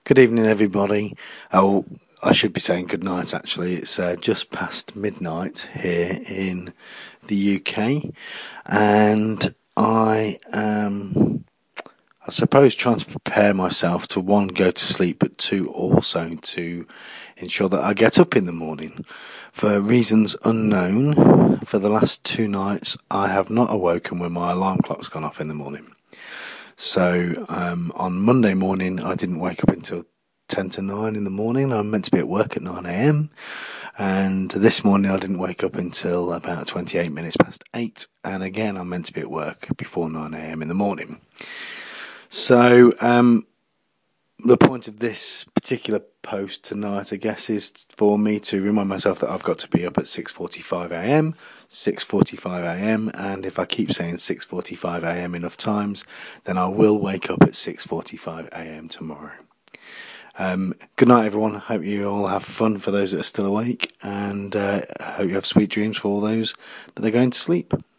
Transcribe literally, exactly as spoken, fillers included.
Good evening, everybody. Oh, I should be saying good night, actually. It's uh, just past midnight here in the U K, and I am, I suppose, trying to prepare myself to, one, go to sleep, but two, also to ensure that I get up in the morning. For reasons unknown, for the last two nights, I have not awoken when my alarm clock's gone off in the morning. So um, on Monday morning, I didn't wake up until ten to nine in the morning. I'm meant to be at work at nine a.m. And this morning, I didn't wake up until about twenty-eight minutes past eight. And again, I'm meant to be at work before nine a.m. in the morning. So um, the point of this particular post tonight, I guess, is for me to remind myself that I've got to be up at six forty-five a.m. six forty-five a.m. and if I keep saying six forty-five a.m. enough times, then I will wake up at six forty-five a.m. tomorrow. Um, good night, everyone. I hope you all have fun for those that are still awake, and uh, I hope you have sweet dreams for all those that are going to sleep.